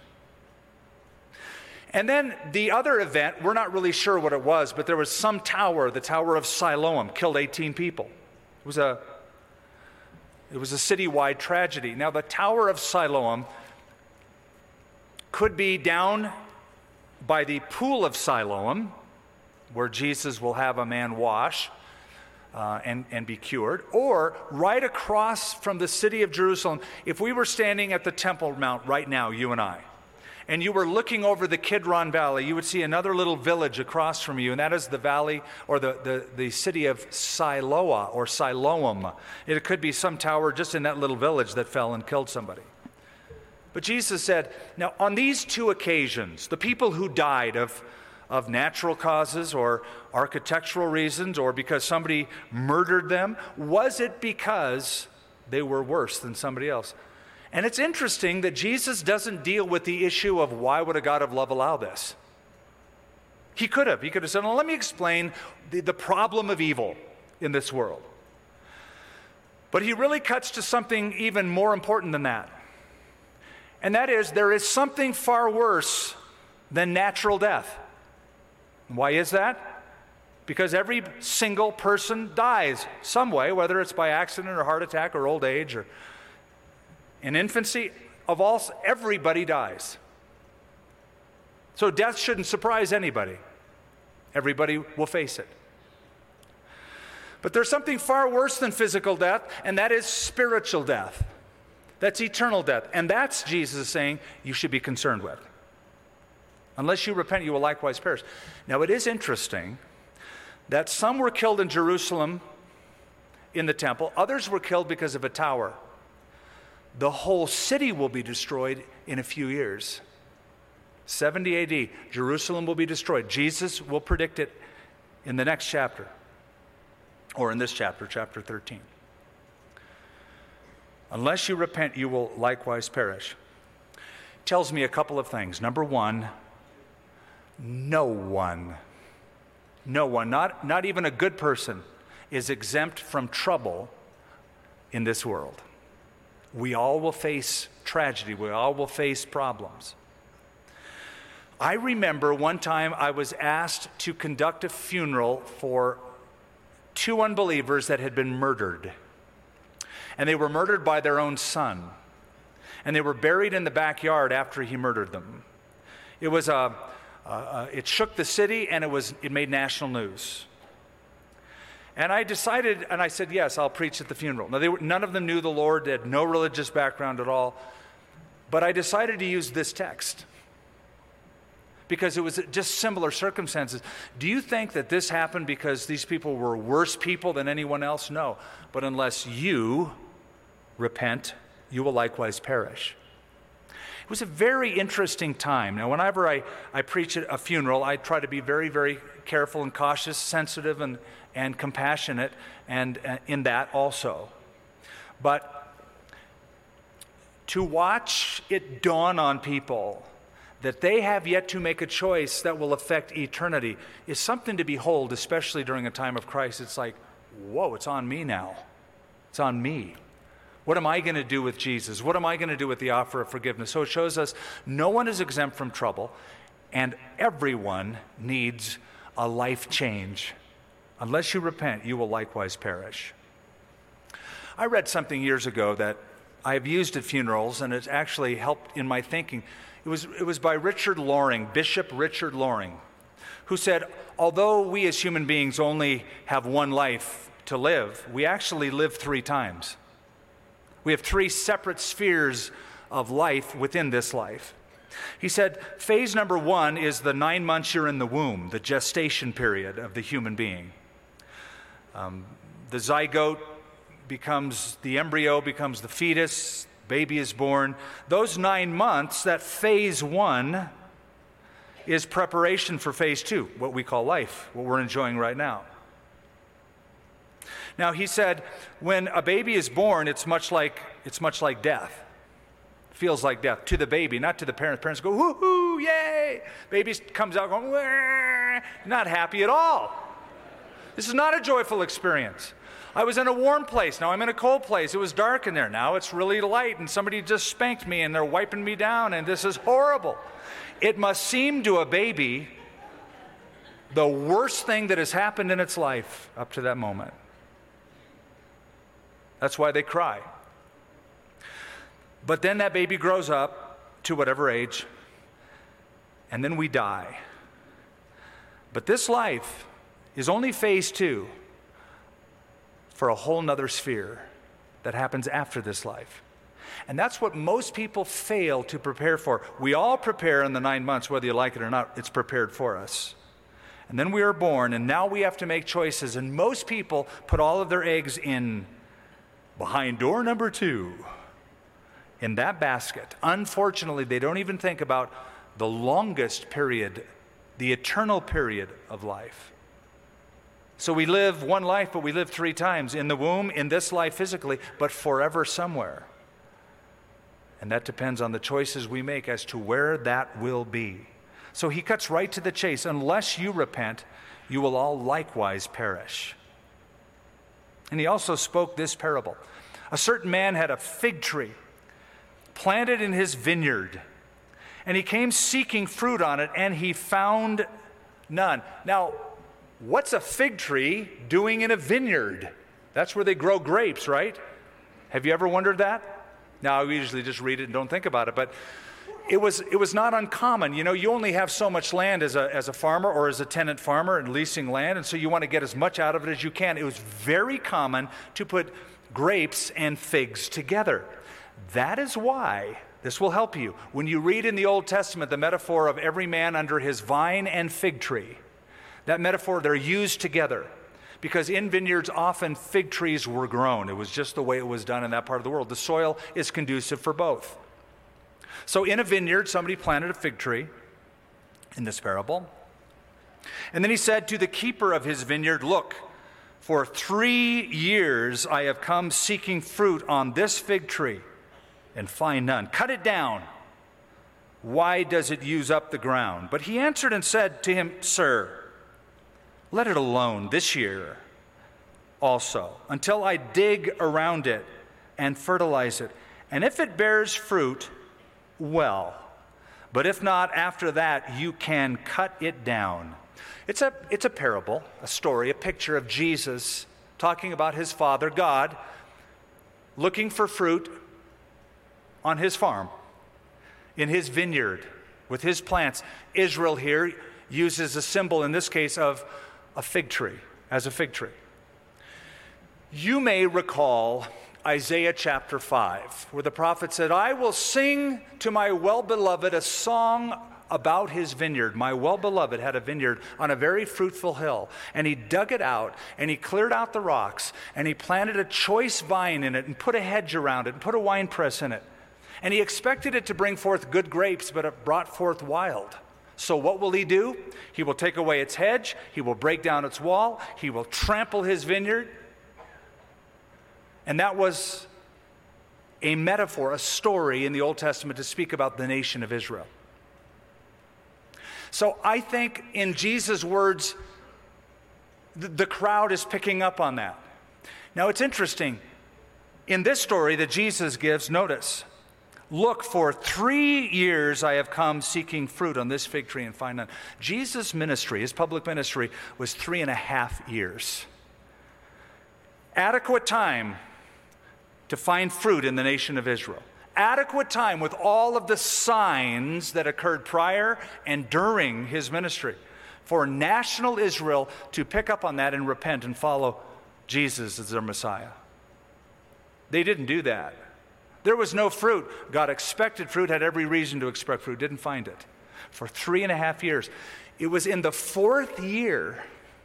And then the other event, we're not really sure what it was, but there was some tower, the Tower of Siloam, killed 18 people. It was a citywide tragedy. Now, the Tower of Siloam could be down by the Pool of Siloam, where Jesus will have a man wash and be cured, or right across from the city of Jerusalem. If we were standing at the Temple Mount right now, you and I, and you were looking over the Kidron Valley, you would see another little village across from you, and that is the valley or the city of Siloa or Siloam. It could be some tower just in that little village that fell and killed somebody. But Jesus said, now on these two occasions, the people who died of natural causes or architectural reasons or because somebody murdered them, was it because they were worse than somebody else. And it's interesting that Jesus doesn't deal with the issue of why would a God of love allow this? He could have. He could have said, well, let me explain the problem of evil in this world. But he really cuts to something even more important than that. And that is, there is something far worse than natural death. Why is that? Because every single person dies some way, whether it's by accident or heart attack or old age or in infancy. Everybody dies. So death shouldn't surprise anybody. Everybody will face it. But there's something far worse than physical death, and that is spiritual death. That's eternal death. And that's Jesus saying you should be concerned with. Unless you repent, you will likewise perish. Now, it is interesting that some were killed in Jerusalem in the temple. Others were killed because of a tower. The whole city will be destroyed in a few years. 70 AD, Jerusalem will be destroyed. Jesus will predict it in the next chapter, or in this chapter, chapter 13. Unless you repent, you will likewise perish. Tells me a couple of things. Number one, no one, not even a good person, is exempt from trouble in this world. We all will face tragedy. We all will face problems. I remember one time I was asked to conduct a funeral for 2 unbelievers that had been murdered. And they were murdered by their own son. And they were buried in the backyard after he murdered them. It was it shook the city, and it made national news. And I decided, and I said, yes, I'll preach at the funeral. Now, none of them knew the Lord. They had no religious background at all. But I decided to use this text because it was just similar circumstances. Do you think that this happened because these people were worse people than anyone else? No. But unless you repent, you will likewise perish. It was a very interesting time. Now, whenever I preach at a funeral, I try to be very, very careful and cautious, sensitive and compassionate, and in that also. But to watch it dawn on people that they have yet to make a choice that will affect eternity is something to behold, especially during a time of crisis. It's like, whoa, it's on me now. It's on me. What am I going to do with Jesus? What am I going to do with the offer of forgiveness? So it shows us no one is exempt from trouble, and everyone needs a life change. Unless you repent, you will likewise perish. I read something years ago that I have used at funerals, and it's actually helped in my thinking. It was by Richard Loring, Bishop Richard Loring, who said, although we as human beings only have one life to live, we actually live 3 times. We have 3 separate spheres of life within this life. He said, phase number 1 is the 9 months you're in the womb, the gestation period of the human being. The zygote becomes the embryo, becomes the fetus, baby is born. Those 9 months, that phase 1 is preparation for phase 2, what we call life, what we're enjoying right now. Now, he said, when a baby is born, it's much like death. It feels like death to the baby, not to the parents. Parents go, woohoo, yay! Baby comes out going, wah, not happy at all. This is not a joyful experience. I was in a warm place. Now I'm in a cold place. It was dark in there. Now it's really light, and somebody just spanked me, and they're wiping me down, and this is horrible. It must seem to a baby the worst thing that has happened in its life up to that moment. That's why they cry. But then that baby grows up to whatever age, and then we die. But this life is only phase 2 for a whole nother sphere that happens after this life. And that's what most people fail to prepare for. We all prepare in the 9 months, whether you like it or not, it's prepared for us. And then we are born, and now we have to make choices. And most people put all of their eggs in behind door number 2, in that basket. Unfortunately, they don't even think about the longest period, the eternal period of life. So we live one life, but we live 3 times. In the womb, in this life physically, but forever somewhere. And that depends on the choices we make as to where that will be. So he cuts right to the chase. Unless you repent, you will all likewise perish. And he also spoke this parable. A certain man had a fig tree planted in his vineyard, and he came seeking fruit on it, and he found none. Now, what's a fig tree doing in a vineyard? That's where they grow grapes, right? Have you ever wondered that? Now, we usually just read it and don't think about it, but it was not uncommon. You know, you only have so much land as a farmer or as a tenant farmer and leasing land, and so you want to get as much out of it as you can. It was very common to put grapes and figs together. That is why, this will help you, when you read in the Old Testament the metaphor of every man under his vine and fig tree, that metaphor, they're used together. Because in vineyards, often fig trees were grown. It was just the way it was done in that part of the world. The soil is conducive for both. So in a vineyard, somebody planted a fig tree in this parable. And then he said to the keeper of his vineyard, "Look, for 3 years I have come seeking fruit on this fig tree and find none. Cut it down. Why does it use up the ground?" But he answered and said to him, "Sir, let it alone this year also, until I dig around it and fertilize it. And if it bears fruit, well. But if not, after that, you can cut it down." It's a parable, a story, a picture of Jesus talking about his Father, God, looking for fruit on his farm, in his vineyard, with his plants. Israel here uses a symbol, in this case, of a fig tree, as a fig tree. You may recall Isaiah chapter 5, where the prophet said, "I will sing to my well-beloved a song about his vineyard." My well-beloved had a vineyard on a very fruitful hill, and he dug it out, and he cleared out the rocks, and he planted a choice vine in it, and put a hedge around it, and put a winepress in it. And he expected it to bring forth good grapes, but it brought forth wild. So what will he do? He will take away its hedge, he will break down its wall, he will trample his vineyard. And that was a metaphor, a story in the Old Testament to speak about the nation of Israel. So I think in Jesus' words, the crowd is picking up on that. Now it's interesting. In this story that Jesus gives, notice, "Look, for 3 years I have come seeking fruit on this fig tree and find none." Jesus' ministry, his public ministry, was 3.5 years. Adequate time to find fruit in the nation of Israel. Adequate time with all of the signs that occurred prior and during his ministry for national Israel to pick up on that and repent and follow Jesus as their Messiah. They didn't do that. There was no fruit. God expected fruit, had every reason to expect fruit, didn't find it. For 3.5 years. It was in the 4th year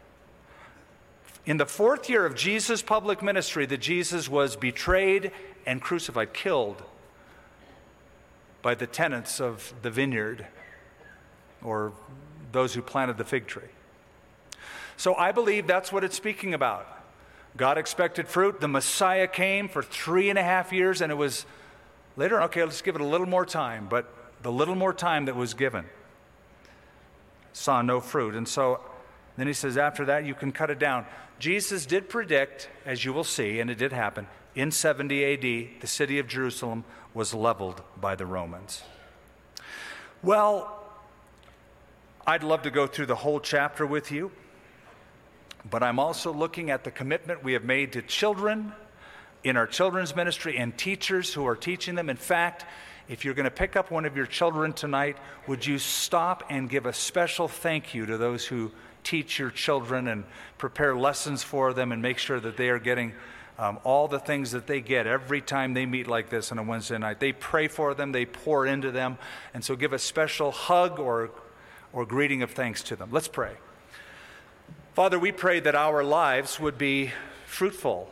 of Jesus' public ministry that Jesus was betrayed and crucified, killed by the tenants of the vineyard, or those who planted the fig tree. So I believe that's what it's speaking about. God expected fruit. The Messiah came for 3.5 years, and it was later, okay, let's give it a little more time. But the little more time that was given saw no fruit. And so then he says, after that, you can cut it down. Jesus did predict, as you will see, and it did happen, in 70 AD, the city of Jerusalem was leveled by the Romans. Well, I'd love to go through the whole chapter with you, but I'm also looking at the commitment we have made to children in our children's ministry and teachers who are teaching them. In fact, if you're going to pick up one of your children tonight, would you stop and give a special thank you to those who teach your children and prepare lessons for them and make sure that they are getting all the things that they get every time they meet like this on a Wednesday night. They pray for them, they pour into them, and so give a special hug or greeting of thanks to them. Let's pray. Father, we pray that our lives would be fruitful.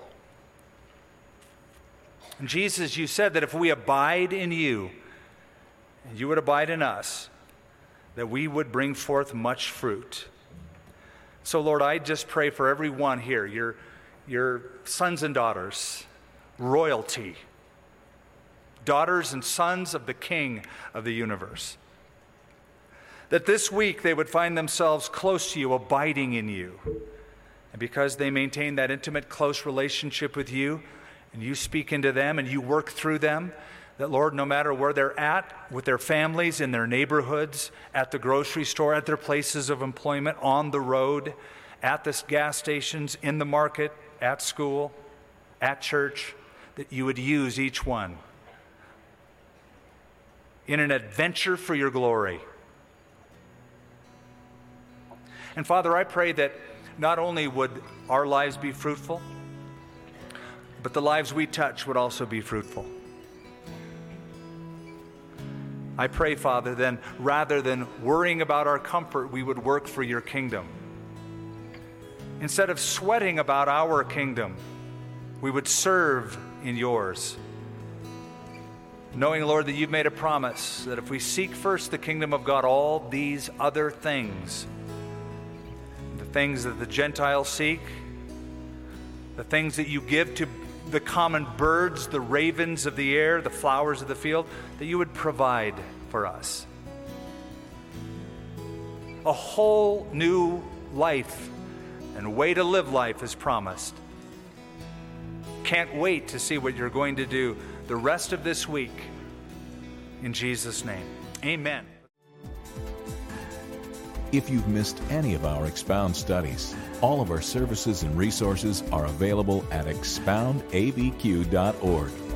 And Jesus, you said that if we abide in you, and you would abide in us, that we would bring forth much fruit. So, Lord, I just pray for everyone here, your sons and daughters, royalty, daughters and sons of the King of the universe, that this week they would find themselves close to you, abiding in you. And because they maintain that intimate, close relationship with you, and you speak into them and you work through them, that, Lord, no matter where they're at, with their families, in their neighborhoods, at the grocery store, at their places of employment, on the road, at the gas stations, in the market, at school, at church, that you would use each one in an adventure for your glory. And Father, I pray that not only would our lives be fruitful, but the lives we touch would also be fruitful. I pray, Father, then rather than worrying about our comfort, we would work for your kingdom. Instead of sweating about our kingdom, we would serve in yours. Knowing, Lord, that you've made a promise that if we seek first the kingdom of God, all these other things, the things that the Gentiles seek, the things that you give to the common birds, the ravens of the air, the flowers of the field, that you would provide for us. A whole new life and way to live life is promised. Can't wait to see what you're going to do the rest of this week. In Jesus' name, amen. If you've missed any of our Expound studies, all of our services and resources are available at expoundabq.org.